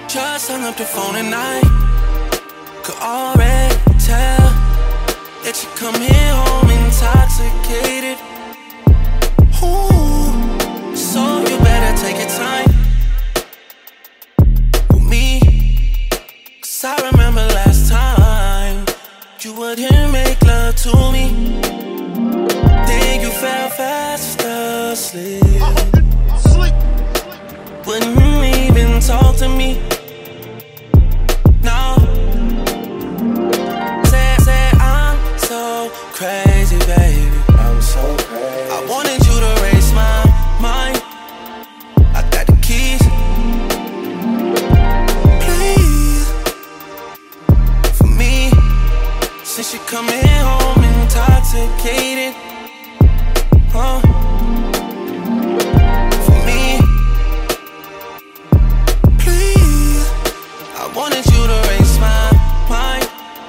Just hung up the phone and I could already tell that you come here home intoxicated. Ooh, so you better take your time with me, 'cause I remember last time you wouldn't make love to me, then you fell fast asleep. Wouldn't even talk to me. No, say I'm so crazy, baby. I'm so crazy. I wanted you to raise my mind. I got the keys. Please, for me, since you coming home intoxicated, huh? Wanted you to raise my mind.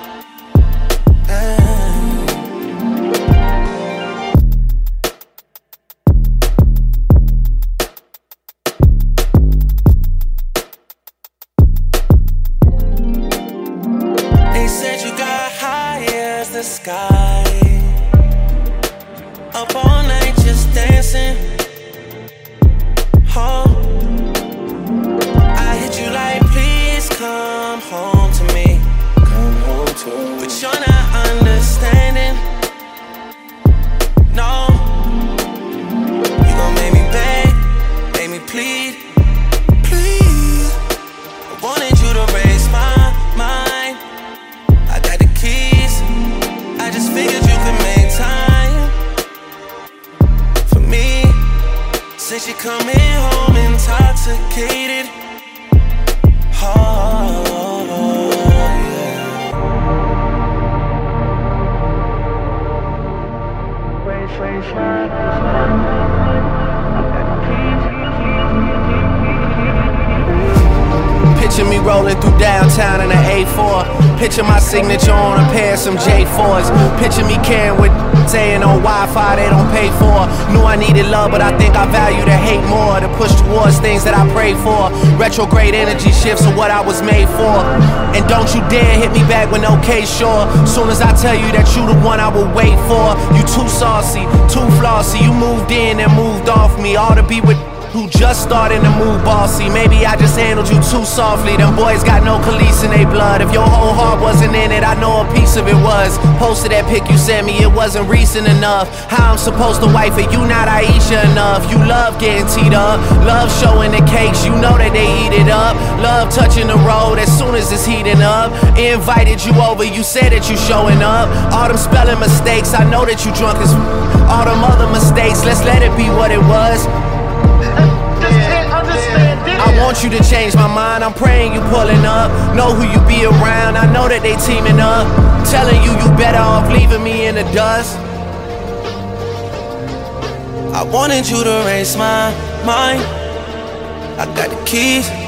They said you got high as the sky, up all night just dancing. Oh, I hit you like, please come home to me. Come home to me. But you're not understanding. No, you gon' make me beg, make me plead, please. I wanted you to raise my mind. I got the keys. I just figured you could make time for me, since you coming home intoxicated. Picture me rolling through downtown in an A4. Picture my signature on a pair of some J4s. Picture me carrying with saying on Wi-Fi they don't pay for. Knew I needed love, but I think I value the hate more. To push towards things that I pray for. Retrograde energy shifts are what I was made for. And don't you dare hit me back with no case, sure. Soon as I tell you that you the one I will wait for. You too saucy, too flossy. You moved in and moved off me. All to be with who just starting to move bossy. Maybe I just handled you too softly. Them boys got no Khalees in they blood. If your whole heart wasn't in it, I know a piece of it was. Posted that pic you sent me, it wasn't recent enough. How I'm supposed to wife it, you not Aisha enough. You love getting teed up, love showing the cakes, you know that they eat it up. Love touching the road as soon as it's heating up. Invited you over, you said that you showing up. All them spelling mistakes, I know that you drunk as all them other mistakes, let's let it be what it was. I want you to change my mind, I'm praying you pulling up. Know who you be around, I know that they teaming up. Telling you better off leaving me in the dust. I wanted you to raise my mind. I got the keys.